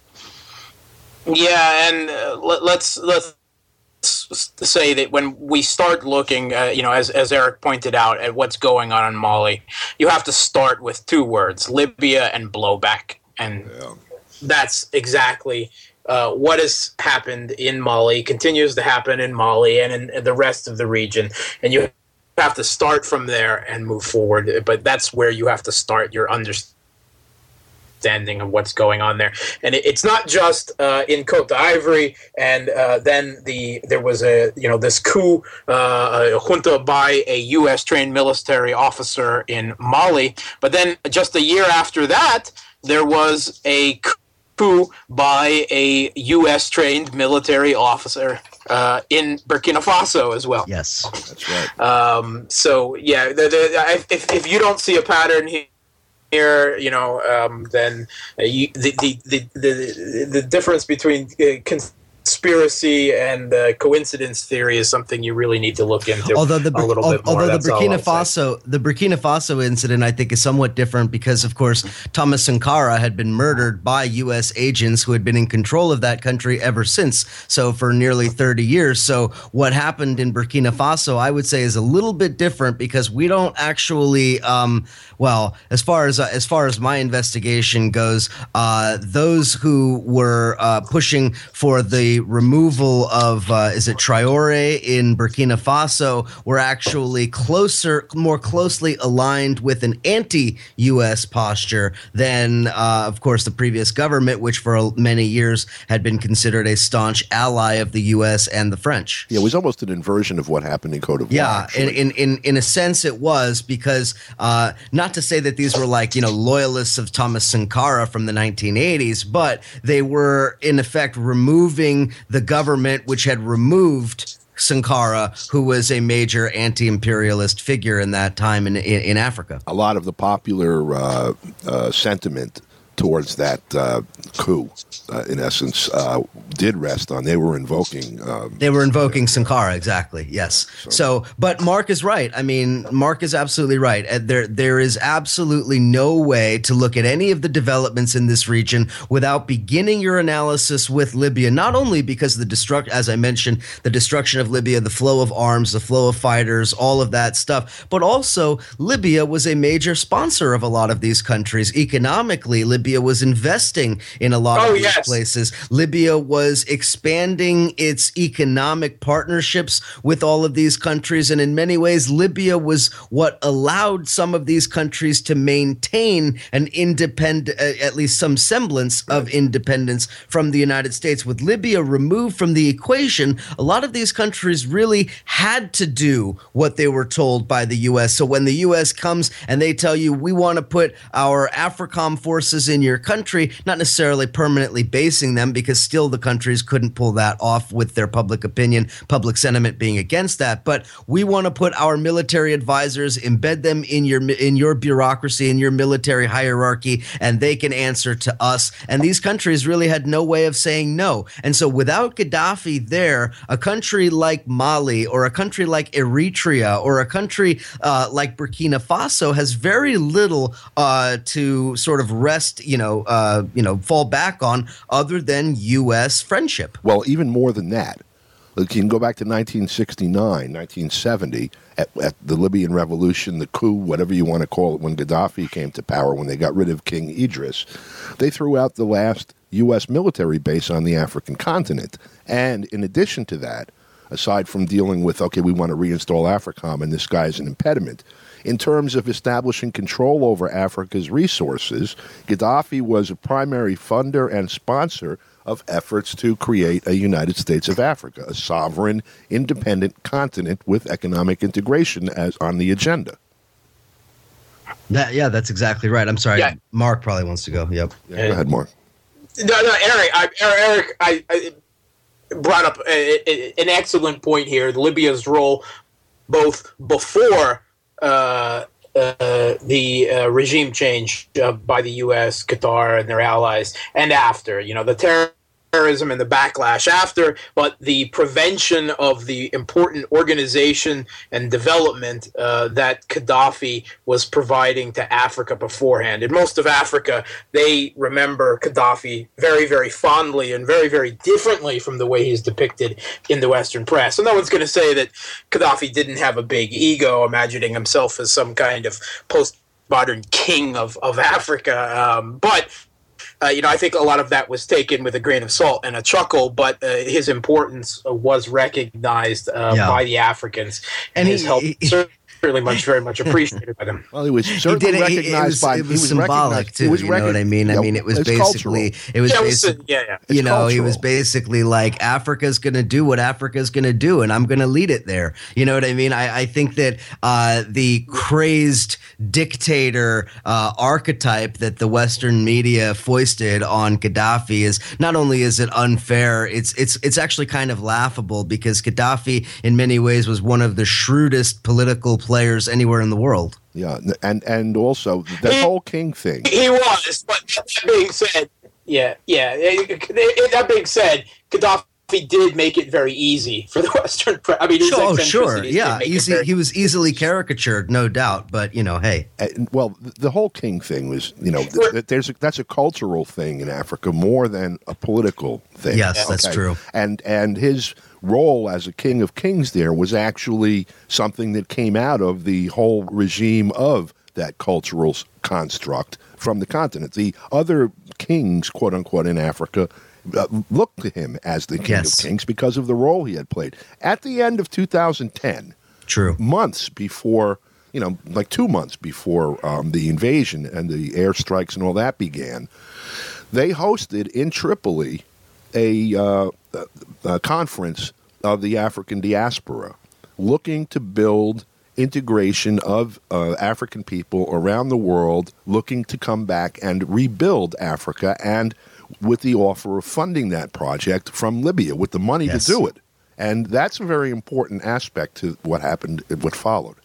Yeah, and uh, let, let's let's say that when we start looking, uh, you know, as as Eric pointed out, at what's going on in Mali, you have to start with two words: Libya and blowback, and yeah. that's exactly. Uh, what has happened in Mali, continues to happen in Mali and in, in the rest of the region. And you have to start from there and move forward. But that's where you have to start your understanding of what's going on there. And it, it's not just uh, in Côte d'Ivoire. And uh, then the there was a, you know, this coup, uh, a junta by a U S trained military officer in Mali. But then just a year after that, there was a coup by a U S trained military officer uh, in Burkina Faso as well. Yes, that's right. Um, so yeah, the, the, if if you don't see a pattern here. Here, you know, um, then uh, you, the, the, the the the difference between uh, conspiracy and uh, coincidence theory is something you really need to look into. Although the a little bit more. although That's the Burkina Faso the Burkina Faso incident, I think, is somewhat different because, of course, Thomas Sankara had been murdered by U S agents who had been in control of that country ever since. So for nearly thirty years. So what happened in Burkina Faso, I would say, is a little bit different because we don't actually. Um, Well, as far as uh, as far as my investigation goes, uh, those who were uh, pushing for the removal of uh, is it Traoré in Burkina Faso were actually closer, more closely aligned with an anti-U S posture than, uh, of course, the previous government, which for many years had been considered a staunch ally of the U S and the French. Yeah, it was almost an inversion of what happened in Côte d'Ivoire. Yeah, in, in in in a sense, it was because uh, not to say that these were like, you know, loyalists of Thomas Sankara from the nineteen eighties, but they were in effect removing the government which had removed Sankara, who was a major anti-imperialist figure in that time in in, in Africa. A lot of the popular uh, uh, sentiment towards that uh, coup, uh, in essence, uh, did rest on. They were invoking. Um, they were invoking Sankara, exactly. Yes. So, so, but Mark is right. I mean, Mark is absolutely right. And there, there is absolutely no way to look at any of the developments in this region without beginning your analysis with Libya. Not only because the destruct, as I mentioned, the destruction of Libya, the flow of arms, the flow of fighters, all of that stuff, but also Libya was a major sponsor of a lot of these countries economically. Libya Libya was investing in a lot oh, of these yes. places. Libya was expanding its economic partnerships with all of these countries. And in many ways, Libya was what allowed some of these countries to maintain an independent, uh, at least some semblance of independence from the United States. With Libya removed from the equation, a lot of these countries really had to do what they were told by the U S. So when the U S comes and they tell you, we want to put our AFRICOM forces in your country, not necessarily permanently basing them, because still the countries couldn't pull that off with their public opinion, public sentiment being against that. But we want to put our military advisors, embed them in your in your bureaucracy, in your military hierarchy, and they can answer to us. And these countries really had no way of saying no. And so without Gaddafi there, a country like Mali or a country like Eritrea or a country uh, like Burkina Faso has very little uh, to sort of rest, you know, uh, you know, fall back on other than U S friendship. Well, even more than that. Look, you can go back to nineteen sixty-nine, nineteen seventy, at, at the Libyan Revolution, the coup, whatever you want to call it, when Gaddafi came to power, when they got rid of King Idris. They threw out the last U S military base on the African continent. And in addition to that, aside from dealing with, okay, we want to reinstall AFRICOM, and this guy is an impediment, in terms of establishing control over Africa's resources, Gaddafi was a primary funder and sponsor of efforts to create a United States of Africa, a sovereign, independent continent with economic integration as on the agenda. That, yeah, that's exactly right. I'm sorry. Yeah. Mark probably wants to go. Yep. Yeah, go ahead, Mark. No, no, Eric, I, Eric, I, I brought up a, a, an excellent point here. Libya's role, both before uh, uh, the uh, regime change uh, by the U S, Qatar, and their allies, and after. You know, the terror. Terrorism and the backlash after, but the prevention of the important organization and development uh, that Gaddafi was providing to Africa beforehand. In most of Africa, they remember Gaddafi very, very fondly and very, very differently from the way he's depicted in the Western press. So no one's going to say that Gaddafi didn't have a big ego, imagining himself as some kind of postmodern king of, of Africa. Um, but Uh, you know, I think a lot of that was taken with a grain of salt and a chuckle, but uh, his importance was recognized uh, yeah. by the Africans, and, and his he, help he, certainly certainly much, very much appreciated by them. Well, he was certainly he did it, recognized it was, by. it was, he was symbolic too. was You know what I mean? I mean, it was basically cultural. it was Yeah, it was, basically yeah, yeah. you It's know, he cultural. was basically like, Africa's going to do what Africa's going to do, and I'm going to lead it there. You know what I mean? I, I think that uh, the crazed dictator uh, archetype that the Western media foisted on Gaddafi is not only is it unfair, it's it's it's actually kind of laughable, because Gaddafi, in many ways, was one of the shrewdest political players anywhere in the world. Yeah, and and also the whole king thing. He was, but that being said, yeah, yeah. it- it- That being said, Gaddafi did make it very easy for the Western. Pre- I mean, his Sure, oh, sure, eccentricities yeah. did make it Easy, very- he was easily caricatured, no doubt. But you know, hey, And, well, th- the whole king thing was, you know, th- th- there's a, that's a cultural thing in Africa more than a political thing. Yes, that's true. And and his role as a king of kings there was actually something that came out of the whole regime of that cultural s- construct from the continent. The other kings, quote unquote, in Africa uh, looked to him as the king Yes. of kings because of the role he had played. At the end of two thousand ten, true. months before, you know, like two months before um, the invasion and the airstrikes and all that began, they hosted in Tripoli a, uh, a, a conference of the African diaspora looking to build integration of uh, African people around the world, looking to come back and rebuild Africa, and with the offer of funding that project from Libya with the money Yes. to do it. And that's a very important aspect to what happened, what followed.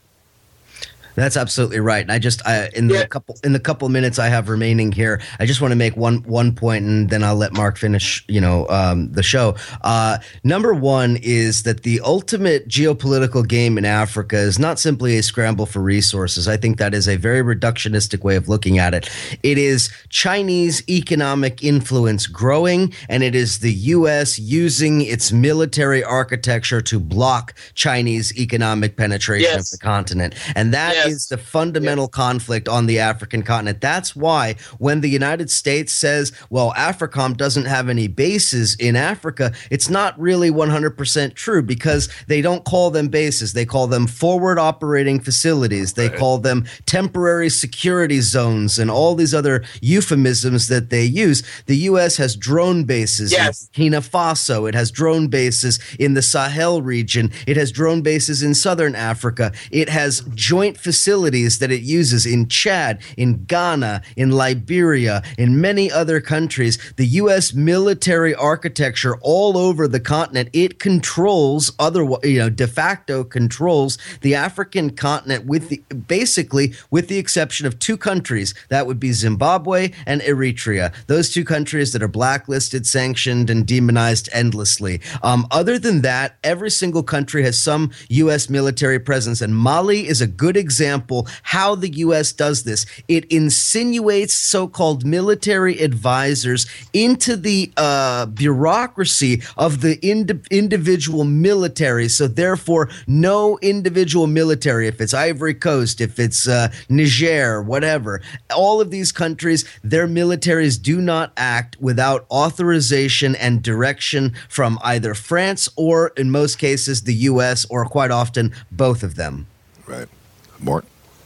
That's absolutely right. And I just, I, in the Yeah. couple in the couple minutes I have remaining here, I just want to make one one point, and then I'll let Mark finish. You know, um, the show. Uh, number one is that the ultimate geopolitical game in Africa is not simply a scramble for resources. I think that is a very reductionistic way of looking at it. It is Chinese economic influence growing, and it is the U S using its military architecture to block Chinese economic penetration Yes. of the continent, and that Yes. is the fundamental conflict on the African continent. That's why when the United States says, well, AFRICOM doesn't have any bases in Africa, it's not really one hundred percent true, because they don't call them bases. They call them forward operating facilities. They call them temporary security zones and all these other euphemisms that they use. The U S has drone bases Yes. in Burkina Faso. It has drone bases in the Sahel region. It has drone bases in southern Africa. It has joint facilities that it uses in Chad, in Ghana, in Liberia, in many other countries. The U S military architecture all over the continent, it controls other, you know, de facto controls the African continent, with the, basically with the exception of two countries. That would be Zimbabwe and Eritrea. Those two countries that are blacklisted, sanctioned, and demonized endlessly. Um, other than that, every single country has some U S military presence, and Mali is a good example how the U S does this. It insinuates so-called military advisors into the uh, bureaucracy of the ind- individual military. So therefore, no individual military, if it's Ivory Coast, if it's uh, Niger, whatever, all of these countries, their militaries do not act without authorization and direction from either France or, in most cases, the U S, or quite often, both of them. Right. Mark?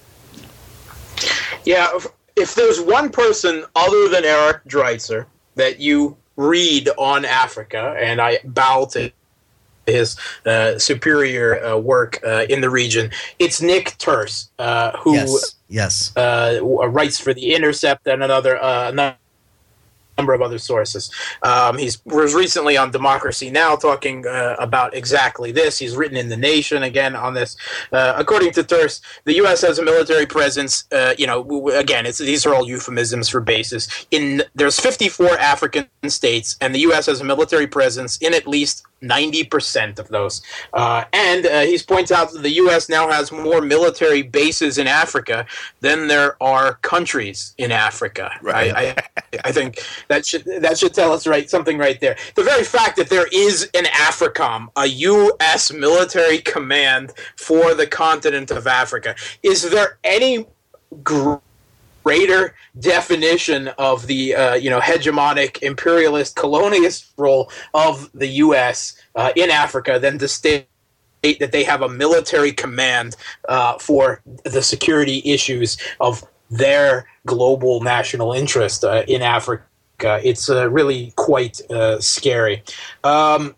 Yeah, if, if there's one person other than Eric Dreitzer that you read on Africa, and I bow to his uh, superior uh, work uh, in the region, it's Nick Turse, uh, who Yes. Yes. uh, writes for The Intercept and another uh, another number of other sources. Um, he was recently on Democracy Now! Talking uh, about exactly this. He's written in The Nation again on this. Uh, according to Turse, the U S has a military presence. Uh, you know, w- again, it's, these are all euphemisms for bases. In there's fifty-four African states, and the U S has a military presence in at least ninety percent of those. Uh, and uh, he points out that the U S now has more military bases in Africa than there are countries in Africa. Right. I, I, I think that should that should tell us right something right there. The very fact that there is an AFRICOM, a U S military command for the continent of Africa, is there any gr- greater definition of the uh, you know hegemonic imperialist colonialist role of the U S uh, in Africa than to state that they have a military command uh, for the security issues of their global national interest uh, in Africa. It's uh, really quite uh, scary. Um,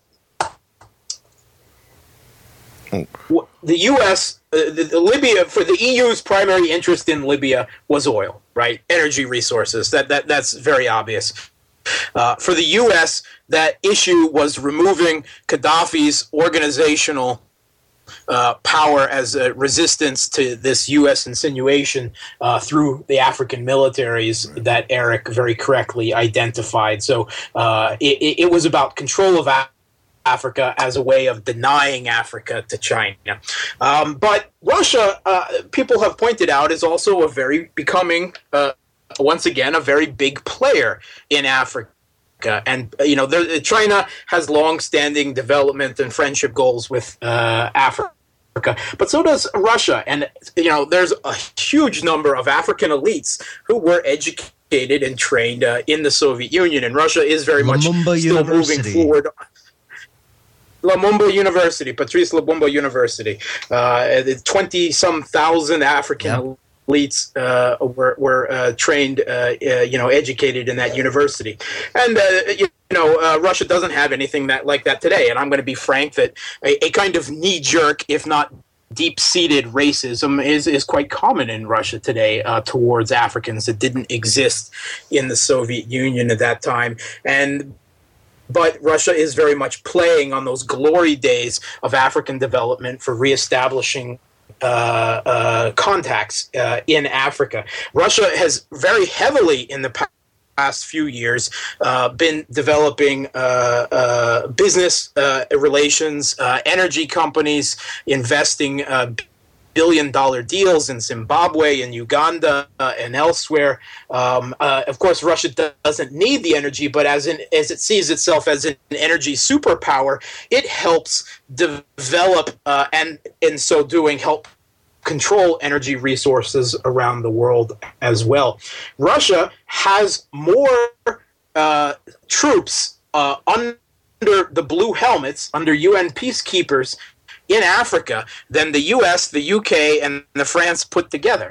the U S, uh, the, the Libya, for the E U's primary interest in Libya was oil, right? Energy resources. That that that's very obvious. Uh, for the U S, that issue was removing Gaddafi's organizational uh, power as a resistance to this U S insinuation uh, through the African militaries that Eric very correctly identified. So uh, it, it was about control of Africa. Africa as a way of denying Africa to China. Um, but Russia, uh, people have pointed out, is also a very becoming, uh, once again, a very big player in Africa. And, you know, there, China has long-standing development and friendship goals with uh, Africa. But so does Russia. And, you know, there's a huge number of African elites who were educated and trained uh, in the Soviet Union. And Russia is very much Lumumba still University. moving forward. Lumumba University, Patrice Lumumba University. Uh, twenty-some thousand African yep. elites uh, were, were uh, trained, uh, uh, you know, educated in that university. And, uh, you know, uh, Russia doesn't have anything that like that today. And I'm going to be frank that a, a kind of knee-jerk, if not deep-seated racism is, is quite common in Russia today uh, towards Africans that didn't exist in the Soviet Union at that time. And But Russia is very much playing on those glory days of African development for reestablishing uh, uh, contacts uh, in Africa. Russia has very heavily in the past few years uh, been developing uh, uh, business uh, relations, uh, energy companies, investing uh, billion dollar deals in Zimbabwe and Uganda uh, and elsewhere. Um, uh, of course, Russia doesn't need the energy, but as in, as it sees itself as an energy superpower, it helps develop uh, and in so doing help control energy resources around the world as well. Russia has more uh, troops uh, under the blue helmets, under U N peacekeepers, in Africa than the U S, the U K, and the France put together.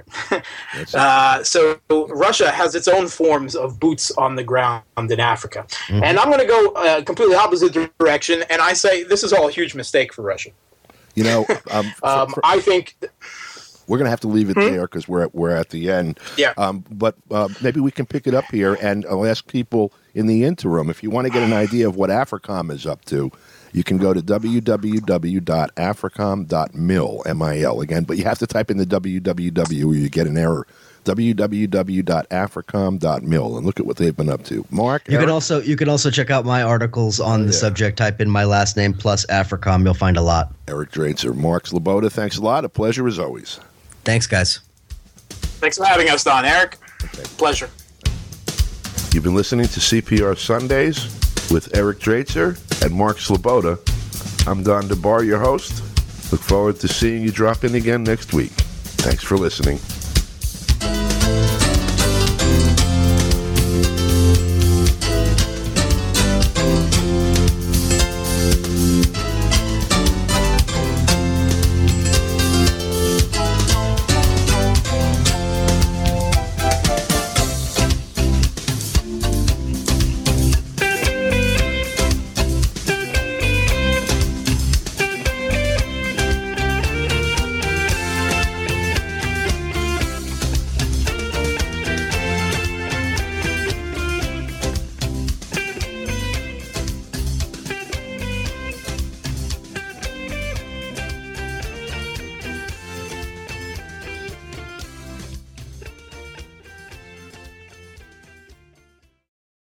uh, so Russia has its own forms of boots on the ground in Africa. Mm-hmm. And I'm going to go uh, completely opposite direction, and I say this is all a huge mistake for Russia. You know, um, for, um, for, I think... Th- we're going to have to leave it hmm? there because we're at, we're at the end. Yeah. Um, but uh, maybe we can pick it up here, and I'll ask people in the interim, if you want to get an idea of what AFRICOM is up to, you can go to w w w dot africom dot mil, M I L again, but you have to type in the www or you get an error. w w w dot africom dot mil and look at what they've been up to. Mark, you Eric? can also you can also check out my articles on the yeah. subject. Type in my last name plus AFRICOM. You'll find a lot. Eric Draitser, Mark Sleboda, thanks a lot. A pleasure as always. Thanks, guys. Thanks for having us, Don. Eric, okay. Pleasure. You've been listening to C P R Sundays with Eric Draitser and Mark Sleboda. I'm Don DeBar, your host. Look forward to seeing you drop in again next week. Thanks for listening.